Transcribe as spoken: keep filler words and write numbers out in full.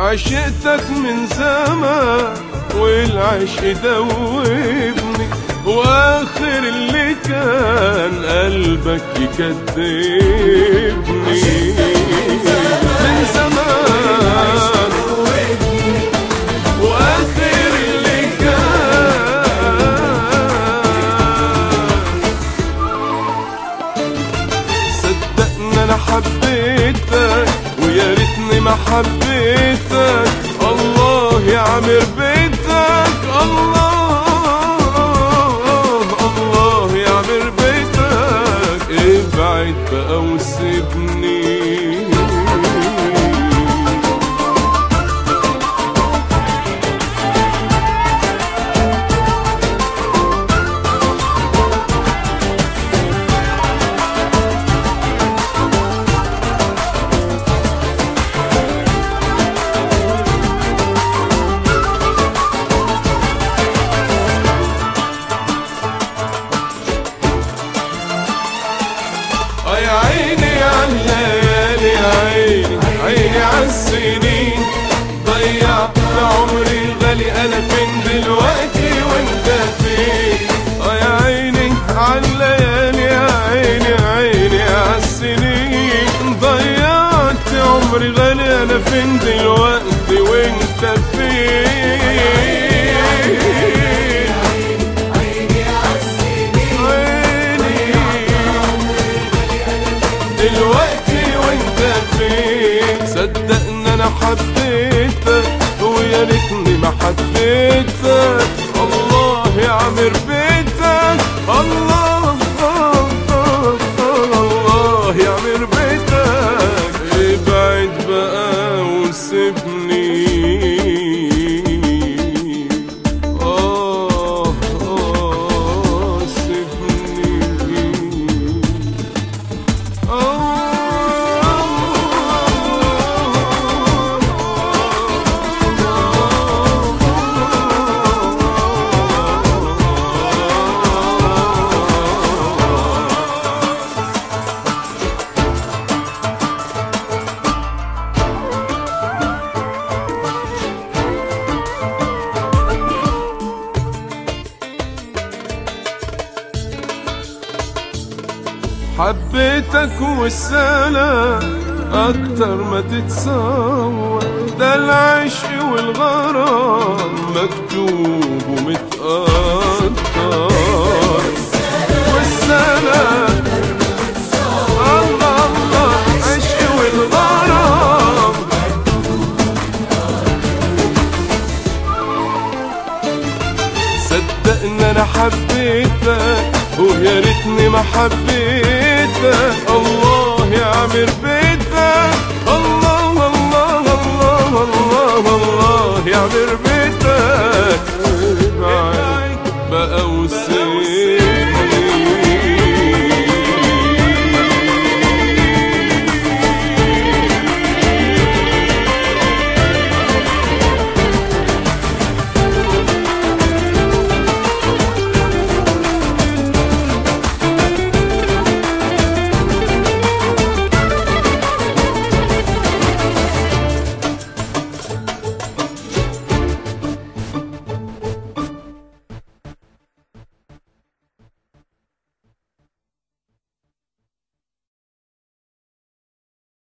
عشقتك من زمان والعشق دوبني، واخر اللي كان قلبك يكذبني. من زمان واخر اللي كان، صدقني انا حبيتك ويا ريتني ما حبيتك. الله يعمر بيتك، الله الله يعمر بيتك. ابعد بقى وسيبني. يا عيني عالليالي، يا عيني عيني عالسنين، ضيعت عمري الغالي. انا فين دلوقتي وانت فين؟ اه يا عيني عالليالي، يا عيني عيني عالسنين، ضيعت عمري الغالي. انا فين دلوقتي وانت فين؟ دلوقتي وانت فين؟ صدقني انا حبيتك ويا ريتني ما حبيتك. الله يعمر بيتك، الله الله يعمر بيتك. ابعد بقى وسيبني. آه آه سيبني. حبيتك والسلام أكتر ما تتصور، ده العشق والغرام مكتوب ومتقدر. والسلام الله الله عشق والغرام. صدقني أنا حبيتك ويا ريتني ما حبيتك.